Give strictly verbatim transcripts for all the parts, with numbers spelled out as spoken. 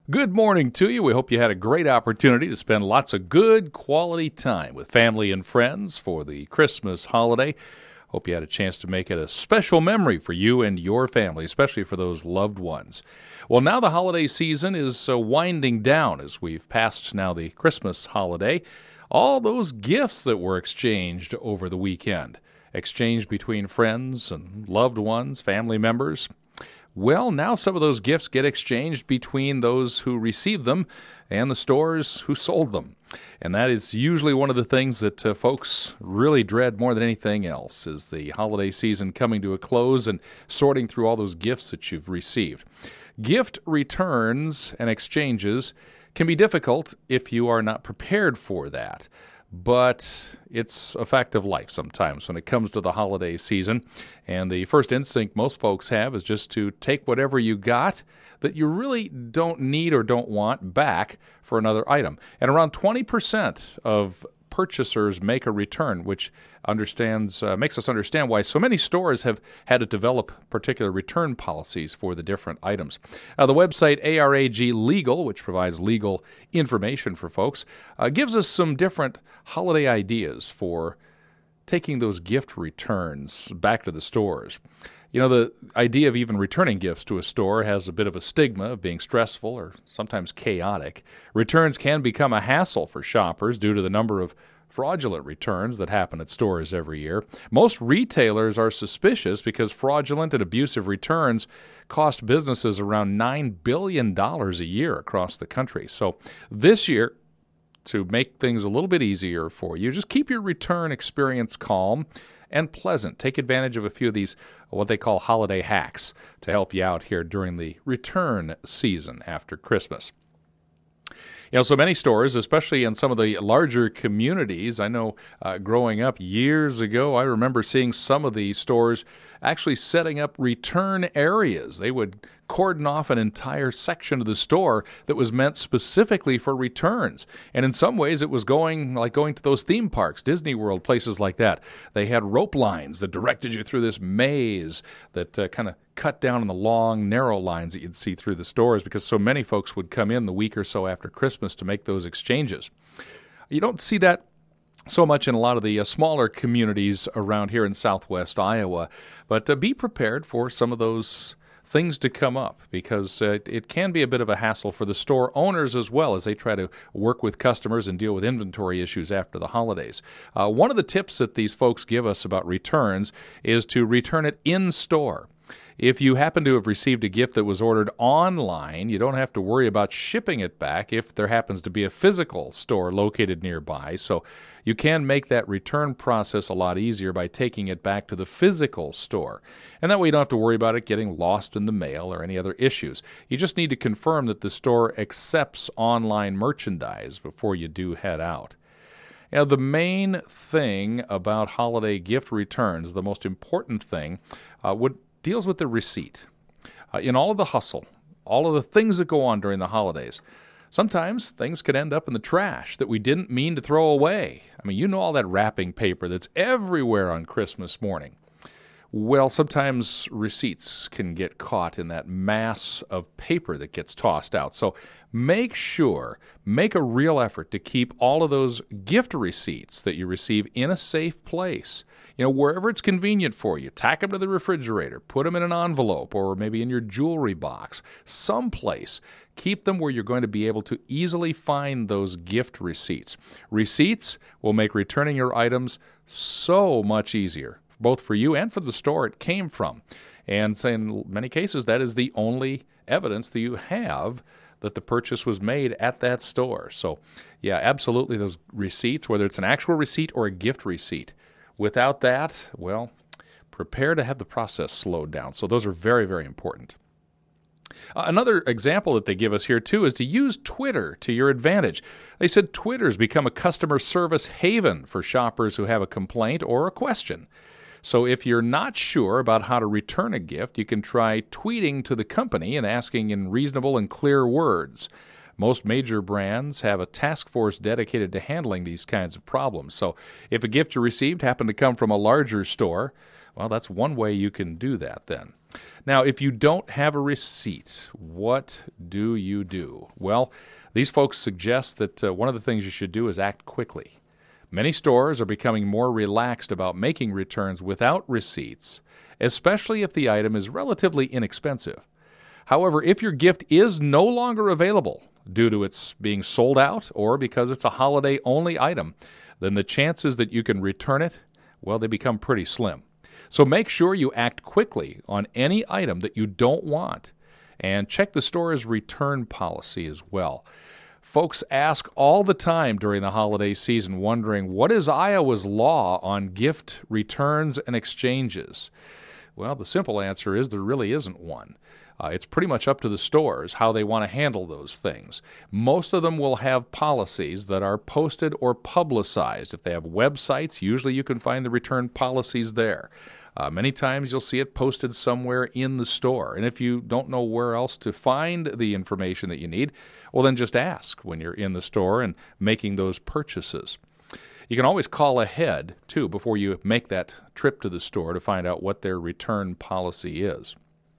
Good morning to you. We hope you had a great opportunity to spend lots of good quality time with family and friends for the Christmas holiday. Hope you had a chance to make it a special memory for you and your family, especially for those loved ones. Well, now the holiday season is uh, winding down as we've passed now the Christmas holiday. All those gifts that were exchanged over the weekend, exchanged between friends and loved ones, family members. Well, now some of those gifts get exchanged between those who received them and the stores who sold them. And that is usually one of the things that uh, folks really dread more than anything else, is the holiday season coming to a close and sorting through all those gifts that you've received. Gift returns and exchanges can be difficult if you are not prepared for that. But it's a fact of life sometimes when it comes to the holiday season. And the first instinct most folks have is just to take whatever you got that you really don't need or don't want back for another item. And around twenty percent of purchasers make a return, which understands uh, makes us understand why so many stores have had to develop particular return policies for the different items. Uh, the website A R A G Legal, which provides legal information for folks, uh, gives us some different holiday ideas for taking those gift returns back to the stores. You know, the idea of even returning gifts to a store has a bit of a stigma of being stressful or sometimes chaotic. Returns can become a hassle for shoppers due to the number of fraudulent returns that happen at stores every year. Most retailers are suspicious because fraudulent and abusive returns cost businesses around nine billion dollars a year across the country. So this year, to make things a little bit easier for you, just keep your return experience calm and pleasant. Take advantage of a few of these, what they call holiday hacks, to help you out here during the return season after Christmas. You know, so many stores, especially in some of the larger communities, I know uh, growing up years ago, I remember seeing some of these stores actually setting up return areas. They would cordon off an entire section of the store that was meant specifically for returns. And in some ways, it was going like going to those theme parks, Disney World, places like that. They had rope lines that directed you through this maze that uh, kind of cut down on the long, narrow lines that you'd see through the stores because so many folks would come in the week or so after Christmas to make those exchanges. You don't see that so much in a lot of the uh, smaller communities around here in southwest Iowa, but uh, be prepared for some of those things to come up because uh, it can be a bit of a hassle for the store owners as well as they try to work with customers and deal with inventory issues after the holidays. Uh, one of the tips that these folks give us about returns is to return it in store. If you happen to have received a gift that was ordered online, you don't have to worry about shipping it back if there happens to be a physical store located nearby. So you can make that return process a lot easier by taking it back to the physical store. And that way you don't have to worry about it getting lost in the mail or any other issues. You just need to confirm that the store accepts online merchandise before you do head out. Now, the main thing about holiday gift returns, the most important thing, uh, would deals with the receipt. Uh, in all of the hustle, all of the things that go on during the holidays, sometimes things could end up in the trash that we didn't mean to throw away. I mean, you know all that wrapping paper that's everywhere on Christmas morning. Well, sometimes receipts can get caught in that mass of paper that gets tossed out. So make sure, make a real effort to keep all of those gift receipts that you receive in a safe place. You know, wherever it's convenient for you, tack them to the refrigerator, put them in an envelope or maybe in your jewelry box, someplace. Keep them where you're going to be able to easily find those gift receipts. Receipts will make returning your items so much easier, both for you and for the store it came from. And in many cases, that is the only evidence that you have that the purchase was made at that store. So, yeah, absolutely, those receipts, whether it's an actual receipt or a gift receipt. Without that, well, prepare to have the process slowed down. So those are very, very important. Uh, another example that they give us here, too, is to use Twitter to your advantage. They said Twitter's become a customer service haven for shoppers who have a complaint or a question. So if you're not sure about how to return a gift, you can try tweeting to the company and asking in reasonable and clear words. Most major brands have a task force dedicated to handling these kinds of problems. So if a gift you received happened to come from a larger store, Well, that's one way you can do that then. Now, if you don't have a receipt, what do you do? Well, these folks suggest that uh, one of the things you should do is act quickly. Many stores are becoming more relaxed about making returns without receipts, especially if the item is relatively inexpensive. However, if your gift is no longer available due to its being sold out or because it's a holiday-only item, then the chances that you can return it, well, they become pretty slim. So make sure you act quickly on any item that you don't want, and check the store's return policy as well. Folks ask all the time during the holiday season, wondering, what is Iowa's law on gift returns and exchanges? Well, the simple answer is there really isn't one. Uh, it's pretty much up to the stores how they want to handle those things. Most of them will have policies that are posted or publicized. If they have websites, usually you can find the return policies there. Uh, many times you'll see it posted somewhere in the store. And if you don't know where else to find the information that you need, well, then just ask when you're in the store and making those purchases. You can always call ahead, too, before you make that trip to the store to find out what their return policy is.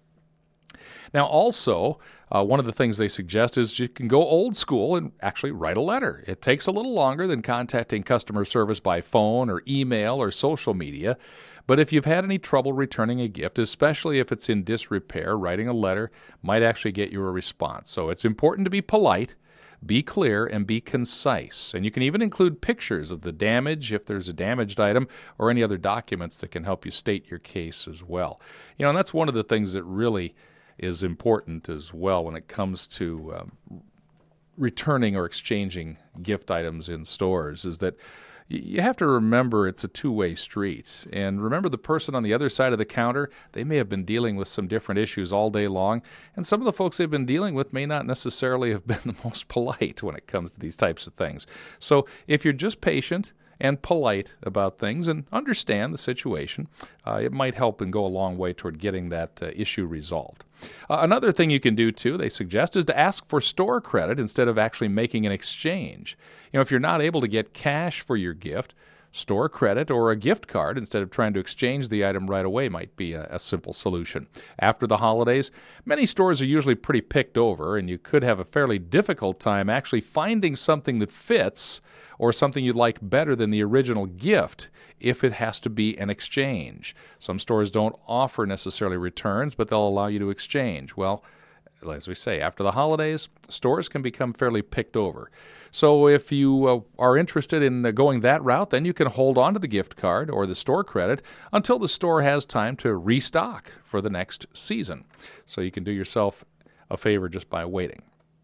Now, also, uh, one of the things they suggest is you can go old school and actually write a letter. It takes a little longer than contacting customer service by phone or email or social media, but if you've had any trouble returning a gift, especially if it's in disrepair, writing a letter might actually get you a response. So it's important to be polite, be clear, and be concise. And you can even include pictures of the damage if there's a damaged item or any other documents that can help you state your case as well. You know, and that's one of the things that really is important as well when it comes to um, returning or exchanging gift items in stores, is that you have to remember it's a two-way street. And remember, the person on the other side of the counter, they may have been dealing with some different issues all day long, and some of the folks they've been dealing with may not necessarily have been the most polite when it comes to these types of things. So if you're just patient and polite about things and understand the situation, uh, it might help and go a long way toward getting that uh, issue resolved. Uh, another thing you can do, too, they suggest, is to ask for store credit instead of actually making an exchange. You know, if you're not able to get cash for your gift, store credit or a gift card instead of trying to exchange the item right away might be a, a simple solution. After the holidays, many stores are usually pretty picked over, and you could have a fairly difficult time actually finding something that fits or something you'd like better than the original gift if it has to be an exchange. Some stores don't offer necessarily returns, but they'll allow you to exchange. Well, as we say, after the holidays, stores can become fairly picked over. So if you uh, are interested in uh, going that route, then you can hold on to the gift card or the store credit until the store has time to restock for the next season. So you can do yourself a favor just by waiting.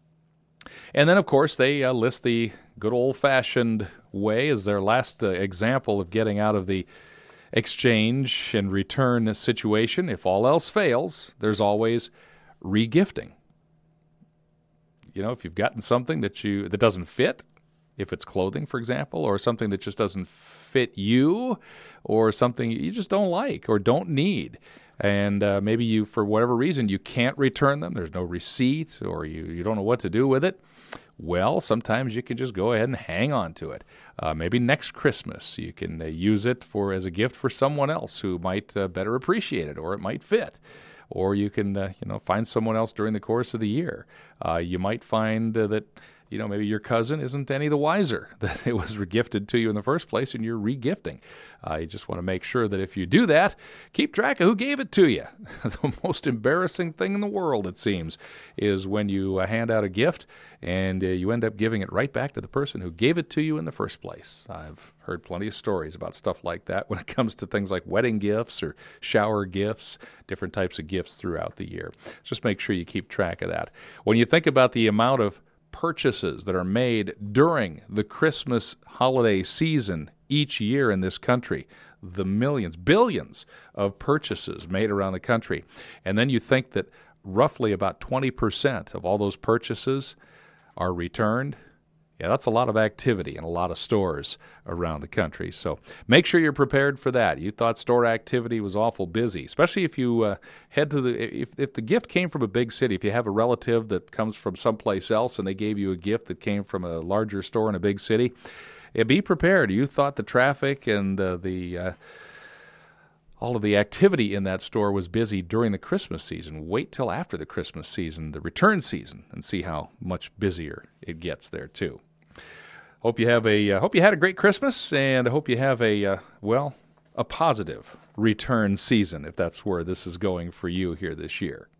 And then, of course, they uh, list the good old-fashioned way as their last uh, example of getting out of the exchange and return situation. If all else fails, there's always regifting. You know, if you've gotten something that you that doesn't fit, if it's clothing, for example, or something that just doesn't fit you, or something you just don't like or don't need, and uh, maybe you, for whatever reason, you can't return them, there's no receipt, or you, you don't know what to do with it, well, sometimes you can just go ahead and hang on to it. Uh, maybe next Christmas you can uh, use it for as a gift for someone else who might uh, better appreciate it, or it might fit. Or you can, uh, you know, find someone else during the course of the year. Uh, you might find uh, that, you know, maybe your cousin isn't any the wiser that it was gifted to you in the first place, and you're regifting. Uh, you just want to make sure that if you do that, keep track of who gave it to you. The most embarrassing thing in the world, it seems, is when you uh, hand out a gift and uh, you end up giving it right back to the person who gave it to you in the first place. I've heard plenty of stories about stuff like that when it comes to things like wedding gifts or shower gifts, different types of gifts throughout the year. Just make sure you keep track of that. When you think about the amount of purchases that are made during the Christmas holiday season each year in this country, the millions, billions of purchases made around the country, and then you think that roughly about twenty percent of all those purchases are returned, yeah, that's a lot of activity in a lot of stores around the country. So make sure you're prepared for that. You thought store activity was awful busy, especially if you uh, head to the, if, if the gift came from a big city, if you have a relative that comes from someplace else and they gave you a gift that came from a larger store in a big city, yeah, be prepared. You thought the traffic and uh, the uh, all of the activity in that store was busy during the Christmas season. Wait till after the Christmas season, the return season, and see how much busier it gets there too. Hope you have a uh, hope you had a great Christmas, and I hope you have a uh, well a positive return season if that's where this is going for you here this year.